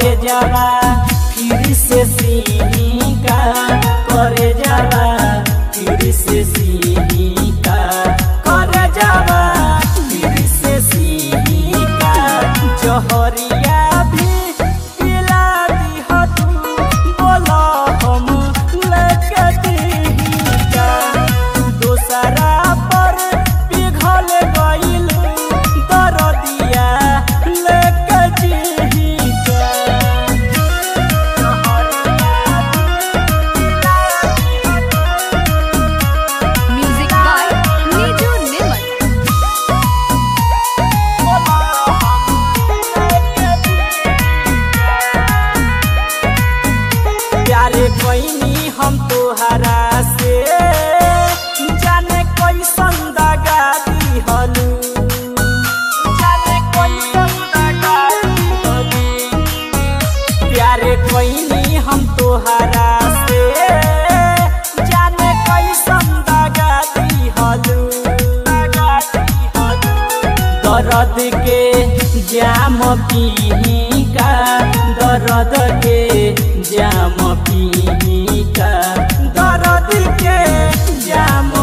करे जावा फिर से सीनिका करे जावा फिर से सीनिका करे जावा फिर से सीनिका जहरिया भी पिला दी हो तू बोला हम लेके दीका दोसरा पर पिघल गइल दरदिया लेके जीका Music by Niju Niman. प्यारे कोइनी हम तोहरा से जाने कैसन दगा दिहलू जाने कैसन दगा दिहलू प्यारे कोइनी हम तोहरा से जाने कैसन दगा दिहलू दर्द के जाम पीका दर्द के जाम पीका दर्द के जाम